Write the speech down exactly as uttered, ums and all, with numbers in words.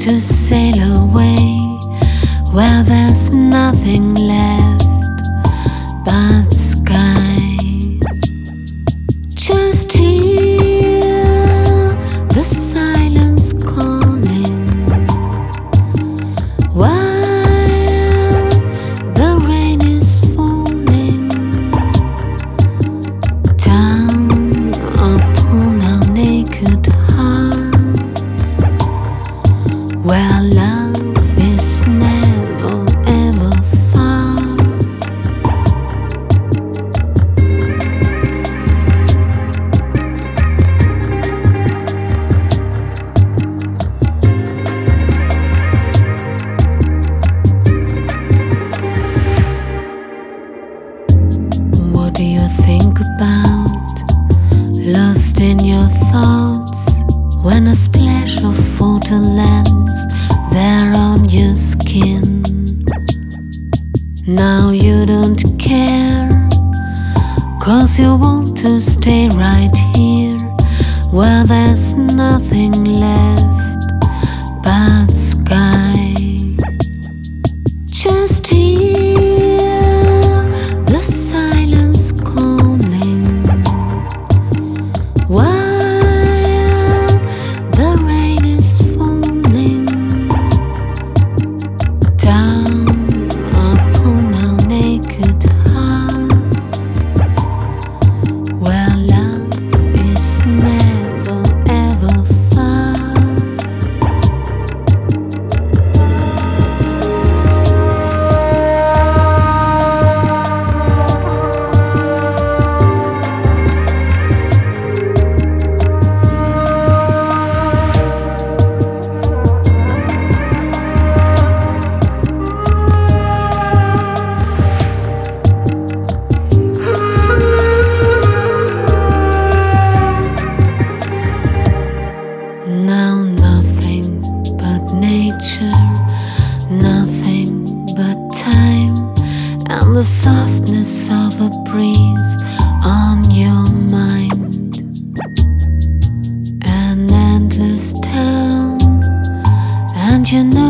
to sail away where there's nothing left but sky. Just hear the silence calling while the rain is falling down upon our naked hearts, where love is never ever far. What do you think about, lost in your thoughts, when a splash of water lands there on your skin? Now you don't care, 'cause you want to stay right here where there's nothing left but sky. Just hear the silence calling while the rain is falling down upon our naked hearts, where love is never ever far. Now nothing but nature, nothing but time, and the softness of a breeze on your mind. An endless town, and you know